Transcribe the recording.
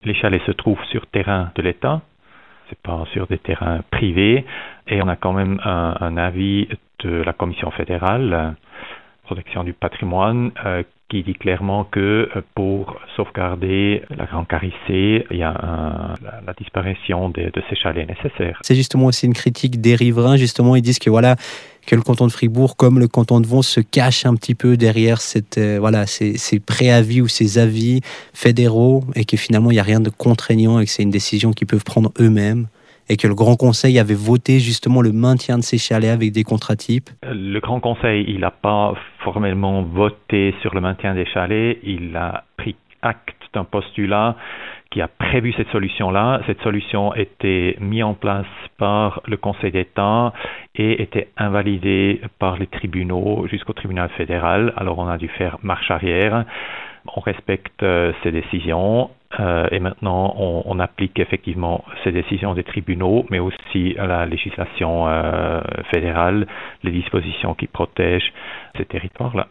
Les chalets se trouvent sur terrain de l'État, c'est pas sur des terrains privés, et on a quand même un avis de la Commission fédérale, protection du patrimoine, qui dit clairement que pour sauvegarder la Grande Carissé, il y a la disparition de ces chalets nécessaires. C'est justement aussi une critique des riverains, justement, ils disent que voilà, que le canton de Fribourg, comme le canton de Vaud, se cache un petit peu derrière ces préavis ou ces avis fédéraux et que finalement il n'y a rien de contraignant et que c'est une décision qu'ils peuvent prendre eux-mêmes et que le Grand Conseil avait voté justement le maintien de ces chalets avec des contrats types. Le Grand Conseil, il n'a pas formellement voté sur le maintien des chalets, il a pris acte d'un postulat qui a prévu cette solution-là. Cette solution était mise en place par le Conseil d'État et était invalidée par les tribunaux jusqu'au tribunal fédéral. Alors on a dû faire marche arrière. On respecte ces décisions et maintenant on applique effectivement ces décisions des tribunaux, mais aussi la législation fédérale, les dispositions qui protègent ces territoires-là.